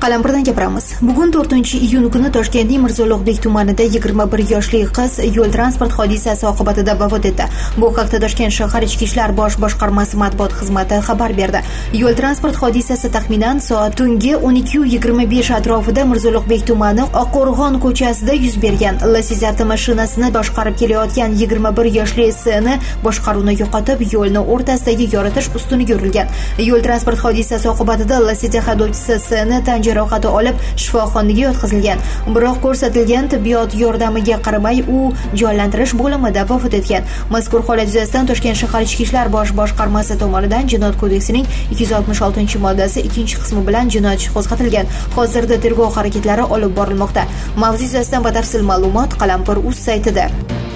Qalampirdan gapiramiz. Bugun 4-iyun kuni Toshkentning Mirzo Ulug'bek tumanida 21 yoshli qiz yo'l transport hodisasi oqibatida vafot etdi. Bu haqda Toshkent shahar Ichki ishlar bosh boshqarmasi matbuot xizmati xabar berdi. Yo'l transport hodisasi taxminan soat tungi 12:25 atrofida Mirzo Ulug'bek tumani Oqqo'rg'on ko'chasida yuz bergan. Lacetti avtomashinasini boshqarib kelayotgan 21 yoshli S.ni boshqaruvni yo'qotib, yo'lni o'rtasidagi yoritish ustuniga urilgan. Yo'l transport hodisasi oqibatida Lacetti haydovchisi S.ni tan jarohati olib shifoxonaga yotqizilgan. Biroq ko'rsatilgan tibbiyot yordamiga qaramay u jonlantirish bo'limida vafot etgan. Mazkur holat yuzasidan Toshkent shahar Ichki ishlar bosh boshqarmasi tomonidan Jinoyat kodeksining 266-moddasi 2-qismi bilan jinoyat ishi qo'zg'atilgan. Hozirda tergov harakatlari olib borilmoqda. Mavzu yuzasidan batafsil ma'lumot Qalampir.uz saytida.